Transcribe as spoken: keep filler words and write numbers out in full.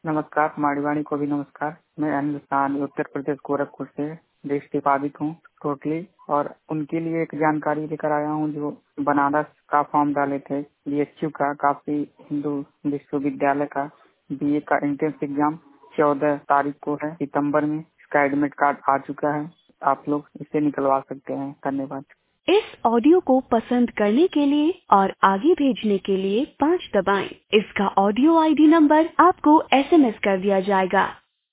नमस्कार, माड़ीवाणी को भी नमस्कार। मैं अनिल शाह उत्तर प्रदेश गोरखपुर से डिस्ट्रिक्ट हूँ टोटली, और उनके लिए एक जानकारी लेकर आया हूँ जो बनारस का फॉर्म डाले थे बीएचयू का, काशी हिंदू विश्वविद्यालय का बीए का एंट्रेंस एग्जाम चौदह तारीख को है सितंबर में। इसका एडमिट कार्ड आ चुका है, आप लोग इसे निकलवा सकते हैं। धन्यवाद। इस ऑडियो को पसंद करने के लिए और आगे भेजने के लिए पाँच दबाएं। इसका ऑडियो आईडी नंबर आपको एसएमएस कर दिया जाएगा।